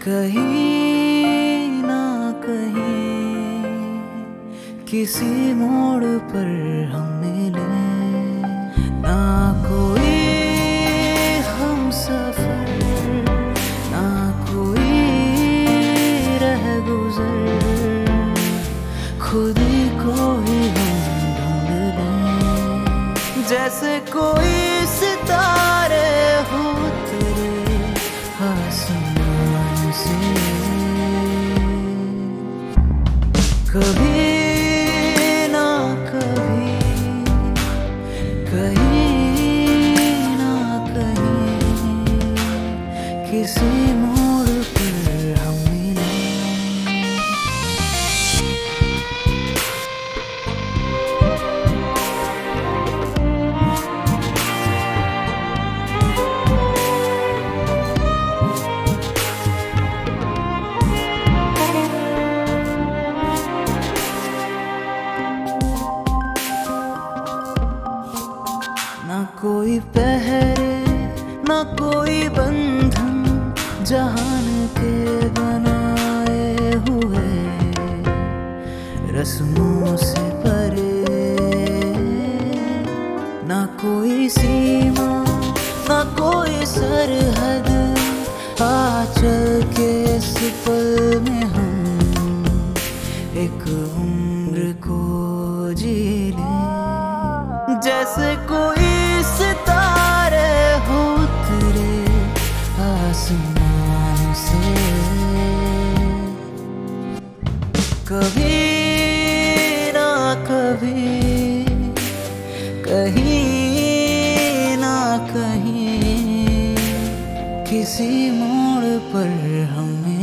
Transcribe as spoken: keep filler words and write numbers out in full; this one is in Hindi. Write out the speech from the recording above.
कहीं ना कहीं किसी मोड़ पर हम मिले, ना कोई हम सफर, ना कोई रह गुजर, खुद को ही हम ढूंढ लें। जैसे कोई सितारे हो तेरे आसमान से, कभी ना कभी कहीं ना कहीं किसी मोड़ पर हम मिले। ना कोई पहरे ना कोई बंधन, जहान के बनाए हुए रस्मों से परे, ना कोई सीमा ना कोई सरहद, आंचल के इस पल में हम एक उम्र को जी लें। जैसे कोई सितारे हो तेरे आसमान से, कभी ना कभी कहीं ना कहीं किसी मोड़ पर हमें